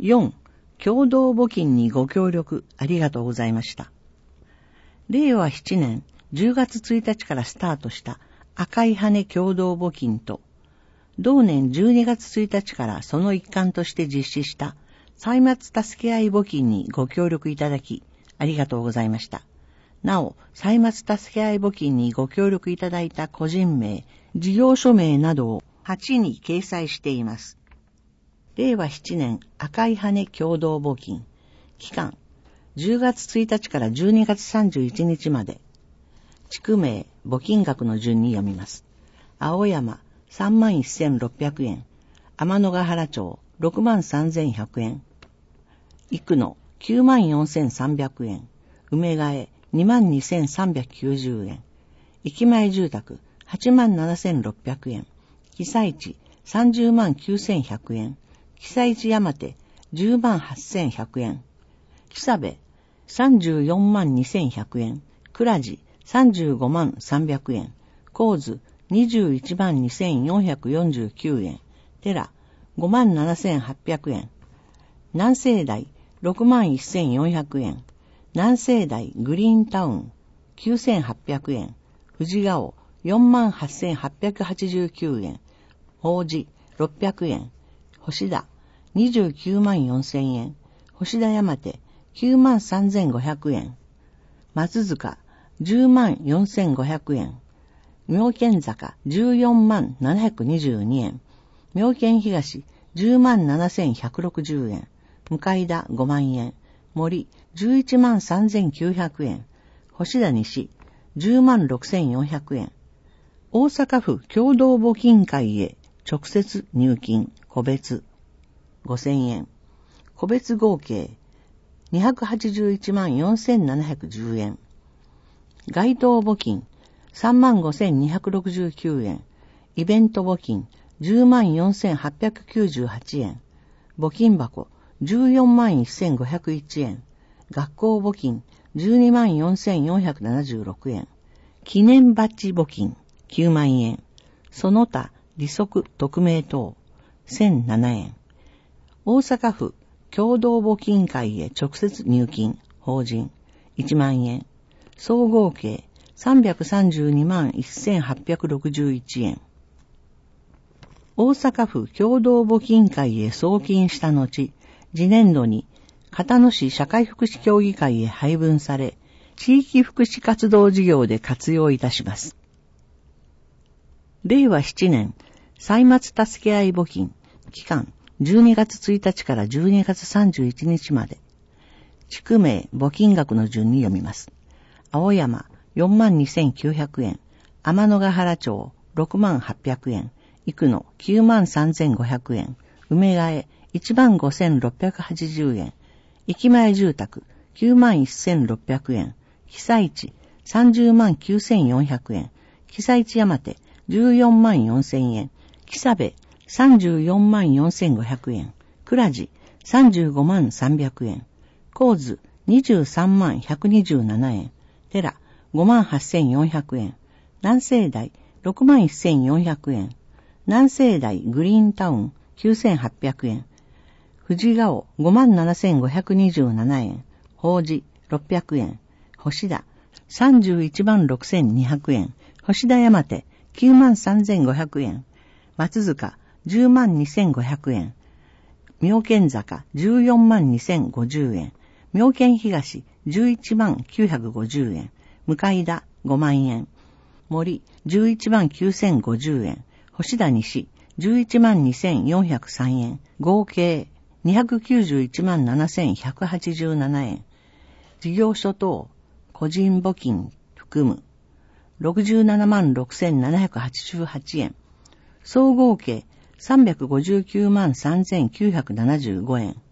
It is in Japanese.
4、共同募金にご協力ありがとうございました。令和7年10月1日からスタートした赤い羽共同募金と、同年12月1日からその一環として実施した歳末助け合い募金にご協力いただきありがとうございました。なお、歳末助け合い募金にご協力いただいた個人名、事業所名などを8に掲載しています。令和7年赤い羽共同募金。期間、10月1日から12月31日まで。地区名、募金額の順に読みます。青山、31,600円。天のヶ原町、63,100円。生野、94,300円。梅ヶ江、22,390円。駅前住宅、87,600円。被災地、309,100円。被災地山手、108,100円。木部、342,100円。倉地、353,300円。神津、212,449円。寺、57,800円。南西台、61,400円。南西台グリーンタウン、9,800円。富士川、48,889円。法事、600円。星田、294,000円。星田山手、93,500円。松塚、104,500円。妙見坂、147,722円。妙見東、107,160円。向田、5万円。森、113,900円。星田西、106,400円。大阪府共同募金会へ直接入金、個別、5,000円。個別合計、281,4,710円。該当募金、35,269円。イベント募金、104,898円。募金箱、141,501円。学校募金、124,476円。記念バッジ募金、9万円。その他、利息匿名等、1,007円。大阪府共同募金会へ直接入金、法人、1万円。総合計、332,1,861円。大阪府共同募金会へ送金した後、次年度に片野市社会福祉協議会へ配分され、地域福祉活動事業で活用いたします。令和7年、歳末助け合い募金、期間、12月1日から12月31日まで。地区名、募金額の順に読みます。青山、42,900円。天のヶ原町、68,000円。生野、93,500円。梅ヶ江、15,680円。駅前住宅、91,600円。被災地、309,400円。被災地山手、144,000円。木部、344,4,500円。倉地、35,300円。神津、23,127円。寺、58,400円。南西台、61,400円。南西台グリーンタウン、9,800円。富士川、57,527円。法事、600円。星田、316,200円。星田山手、93,500円。松塚、102,500円。妙見坂、142,050円。妙見東、11,950円。向田、5万円。森、11,9,050円。星田西、112,403円。合計、291,7,187円。事業所等、個人募金含む、676,788円。総合計、359,3,975円。